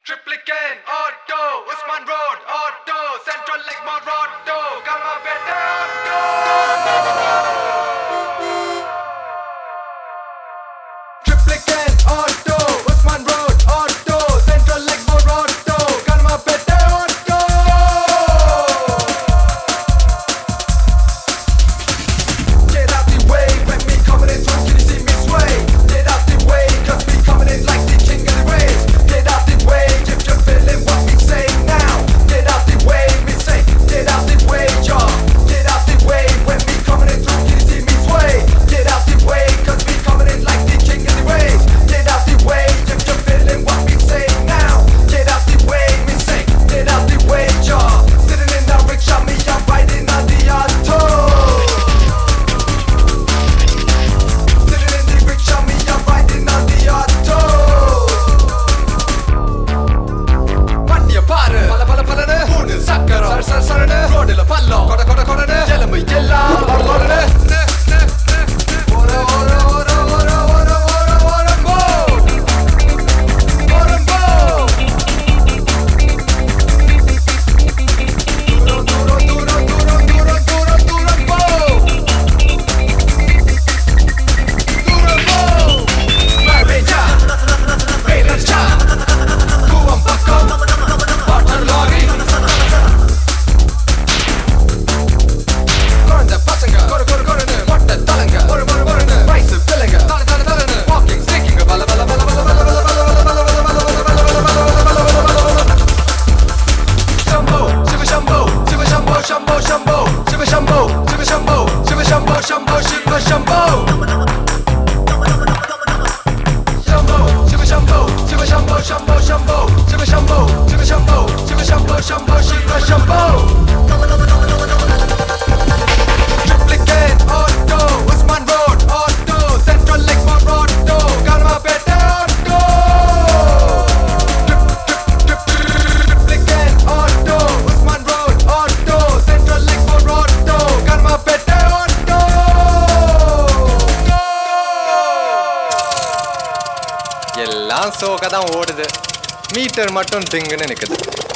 Triplicate Auto, Usman Road Auto, Central Lakemore Auto, Kalmapete Auto. Triplicate Auto, Usman Road Auto, Central Lakemore Auto, Kalmapete Auto. Get out the way when me coming in through, can you see me sway? Get out the way, cause me coming in like the king of the race. Get out the way, if you're feeling what we say now. Get out the way, me say, get out the way, y'all. Get out the way when me coming in through, can you see me sway? Get out the way, cause me coming in like the king of the race. Get out the way, if you're feeling what we say now. Get out the way, me say, get out the way, y'all. Sitting in the rickshaw, me, I'm riding on the auto. Sitting in the rickshaw, me, I'm riding on the auto. வண்டிய பாரு பல பல பலனு மூணு சக்கரம் சர சர சரனு ரோடுல பள்ளம் கொட கொட கொடனு எலும்பு எல்லாம் கொடனு ஓர ஓர ஓர ஓர ஓர ஓர ஓரம்போ ஓரம்போ தூரம் தூரம் தூரம் தூரம் தூரம் தூரம் தூரம் போ தூரம் போ மரேஜா வேலச்சா கூவம் பக்கம் வாட்டர் லாரி குழந்தை பசங்க கொடு கொடு கொடுன்னு மொட்டை தலைங்க ஒரு ஒரு ஒருன்னு வயசு பிள்ளைங்க தலை தலை தலைன்னு வாக்கிங் ஸ்டேக்கிங் பல பல பல பல பல பல பல பல பல Shambho, Shiva Shambho, Shiva Shambho, Shambho Shambho, Shiva Shambho, Shiva Shambho, Shiva Shambho, Shambho Shiva Shambho. Shambho, Shiva Shambho, Shiva Shambho, Shambho Shambho, Shiva Shambho, Shiva Shambho, Shiva Shambho, Shambho Shiva Shambho. Triplicate Auto, Usman Road Auto, Central Lakemore Auto, Kalmapete Auto. Triplicate Auto, Usman Road Auto, Central Lakemore Auto, Kalmapete Auto. எல்லாம் சோகதான் ஓடுது, metre மட்டும் திங்குன்னு நிக்குது.